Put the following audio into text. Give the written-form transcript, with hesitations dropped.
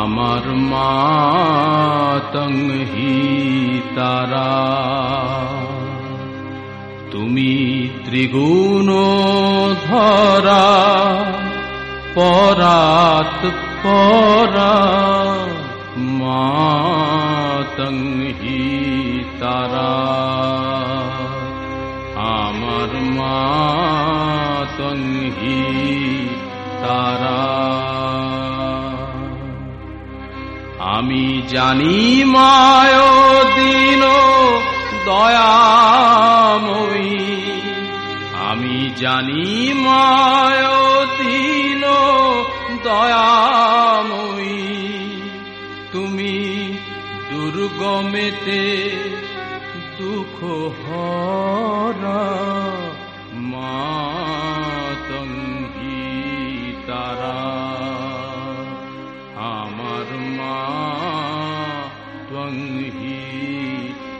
আমার মা তংহি তারা, তুমি ত্রিগুণ ধরা পরাত পরা, মা তংহি তারা, আমার মা তংহি তারা। আমি জানি মায় দীন দয়াময়ী, আমি জানি মায় দীন দয়াময়ী, তুমি দুর্গমেতে দুঃখ হরা, মা তংহি তারা, আমার মা তংহি